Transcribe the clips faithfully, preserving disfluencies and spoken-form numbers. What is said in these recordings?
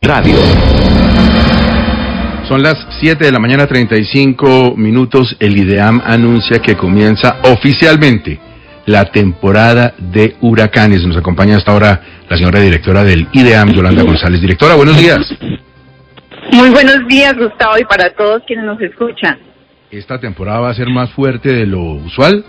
Radio. Son las siete de la mañana, treinta y cinco minutos. El IDEAM anuncia que comienza oficialmente la temporada de huracanes. Nos acompaña hasta ahora la señora directora del IDEAM, Yolanda González. Directora, buenos días. Muy buenos días, Gustavo, y para todos quienes nos escuchan. ¿Esta temporada va a ser más fuerte de lo usual?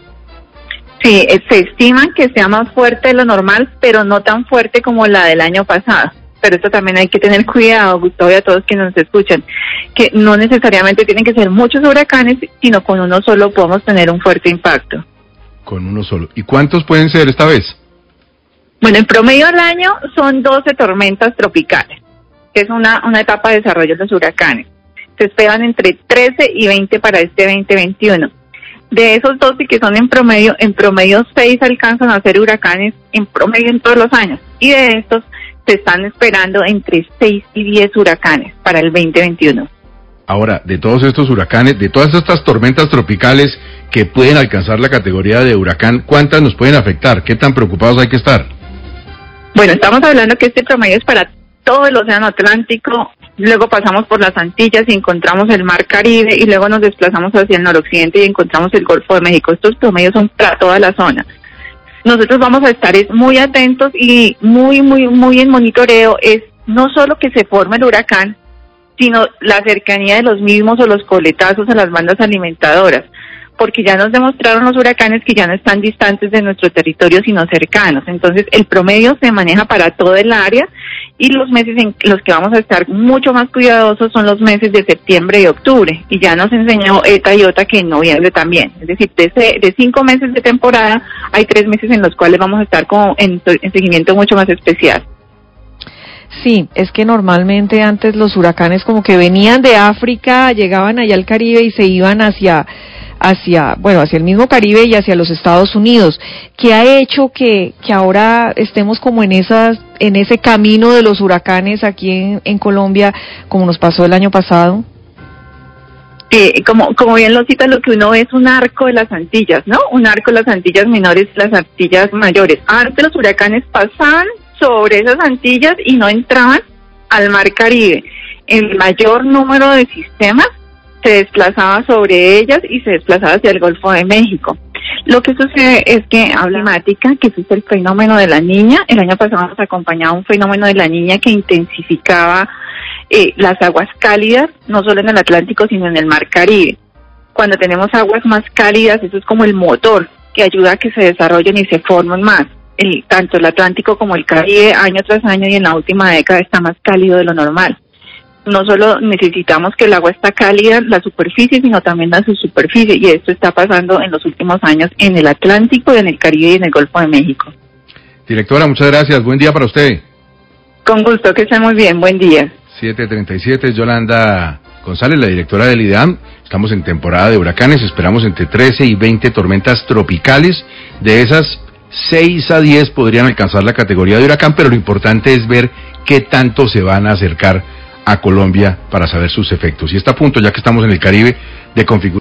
Sí, se estima que sea más fuerte de lo normal, pero no tan fuerte como la del año pasado. Pero esto también hay que tener cuidado, Gustavo, y a todos quienes nos escuchan, que no necesariamente tienen que ser muchos huracanes, sino con uno solo podemos tener un fuerte impacto. Con uno solo. ¿Y cuántos pueden ser esta vez? Bueno, en promedio al año son doce tormentas tropicales, que es una, una etapa de desarrollo de los huracanes. Se esperan entre trece y veinte para este veinte veintiuno. De esos doce que son en promedio, en promedio seis alcanzan a ser huracanes en promedio en todos los años. Y de estos se están esperando entre seis y diez huracanes para el veinte veintiuno. Ahora, de todos estos huracanes, de todas estas tormentas tropicales que pueden alcanzar la categoría de huracán, ¿cuántas nos pueden afectar? ¿Qué tan preocupados hay que estar? Bueno, estamos hablando que este promedio es para todo el océano Atlántico, luego pasamos por las Antillas y encontramos el Mar Caribe, y luego nos desplazamos hacia el noroccidente y encontramos el Golfo de México. Estos promedios son para toda la zona. Nosotros vamos a estar es muy atentos y muy, muy, muy en monitoreo, es no solo que se forme el huracán, sino la cercanía de los mismos o los coletazos a las bandas alimentadoras, porque ya nos demostraron los huracanes que ya no están distantes de nuestro territorio, sino cercanos. Entonces, el promedio se maneja para todo el área, y los meses en los que vamos a estar mucho más cuidadosos son los meses de septiembre y octubre, y ya nos enseñó ETA y OTA que en noviembre también. Es decir, de, ese, de cinco meses de temporada, hay tres meses en los cuales vamos a estar como en, en seguimiento mucho más especial. Sí, es que normalmente antes los huracanes como que venían de África, llegaban allá al Caribe y se iban hacia, hacia, bueno, hacia el mismo Caribe y hacia los Estados Unidos. ¿Qué ha hecho que, que ahora estemos como en esas, en ese camino de los huracanes aquí en, en Colombia, como nos pasó el año pasado? Eh, como, como bien lo cita, lo que uno ve es un arco de las Antillas, ¿no? Un arco de las Antillas menores y las Antillas mayores. Antes los huracanes pasaban sobre esas Antillas y no entraban al Mar Caribe. El mayor número de sistemas se desplazaba sobre ellas y se desplazaba hacia el Golfo de México. Lo que sucede es que habla climática, que ese es el fenómeno de la Niña. El año pasado nos acompañaba un fenómeno de la Niña que intensificaba eh, las aguas cálidas, no solo en el Atlántico, sino en el Mar Caribe. Cuando tenemos aguas más cálidas, eso es como el motor que ayuda a que se desarrollen y se formen más. El, tanto el Atlántico como el Caribe, año tras año, y en la última década está más cálido de lo normal. No solo necesitamos que el agua está cálida, la superficie, sino también la subsuperficie, y esto está pasando en los últimos años en el Atlántico, en el Caribe y en el Golfo de México. Directora, muchas gracias. Buen día para usted. Con gusto, que esté muy bien. Buen día. siete treinta y siete, es Yolanda González, la directora del IDEAM. Estamos en temporada de huracanes, esperamos entre trece y veinte tormentas tropicales. De esas, seis a diez podrían alcanzar la categoría de huracán, pero lo importante es ver qué tanto se van a acercar a Colombia para saber sus efectos. Y está a punto, ya que estamos en el Caribe, de configurar